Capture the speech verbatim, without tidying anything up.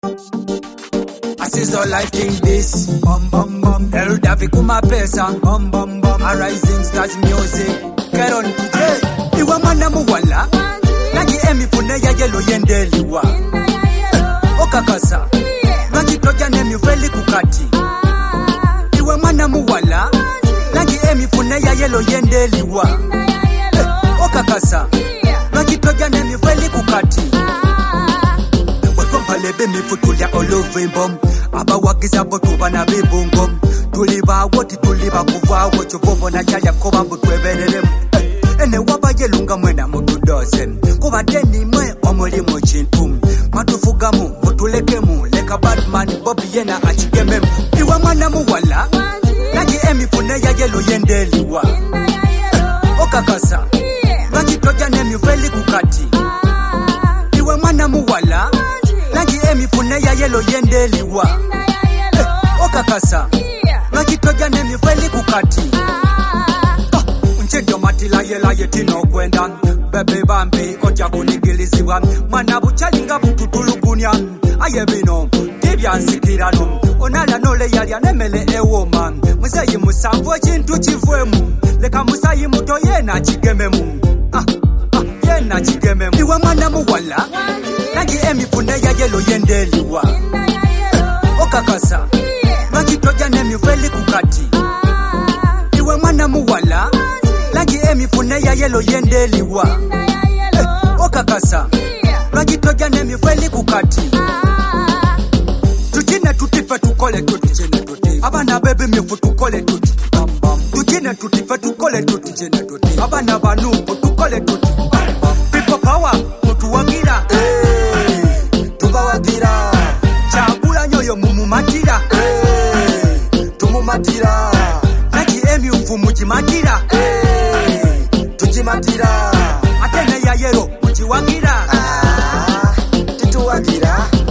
Asizo liking this bum bum bum El Davi kuma pesa bum bum bum A rising stars music Get on today Iwa mana muwala Nagi emi fune ya yelo yendeliwa Okakasa Nagi toja nemi ufeli kukati Iwa mana muwala Nagi emi fune ya yelo yendeliwa Okakasa Nagi toja nemi ufeli kukati Lebe mifutulia olovimbom Aba wagiza botu bana bibungom Tuliba woti tuliba kuva Wocho bombo na chaya koba mbutu eberelem Ene waba yelunga mwena mutu dozen Kuba deni mwe omuli mochintum Matufugamu mutulekemu Leka Batman Bobby yena achigemem Iwa mwana muwala Nagi emi fune ya yelo yendeliwa Okakasa Nagi toja nemi ufeli kukati Iwa mwana muwala Nagi emi fune ya yelo yendeliwa eh, Okakasa Nagi toja nemi feli kukati uh, Nchedo matila yela yetino kwenda Bebe bambi oja kunigiliziwa Manabu chalinga bututulukunya Ayebino Tibia nsikirano Onala nole yali anemele ewoma Musayi musambo chintu chivwemu Leka musayi muto yena chigememu Ah Yena chigememu Iwa mwana muwala Nagi emi fune ya yelo yendeliwa Okakasa Nagi toja nemi ufeli kukati Iwe mwana muwala Nagi emi fune ya yelo yendeliwa Okakasa Nagi toja nemi ufeli kukati Tuchine tutife tukole tuti Abana bebe mifu tukole tuti Tuchine tutife tukole tuti Abana banupo tukole tuti People power mutu wagira Hey, tubawagira Chakula nyoyo mumumatira Hey, tumumatira Nagi emi ufu mujimatira Hey, tujimatira Atene ya yero mujiwagira Ah, tituwagira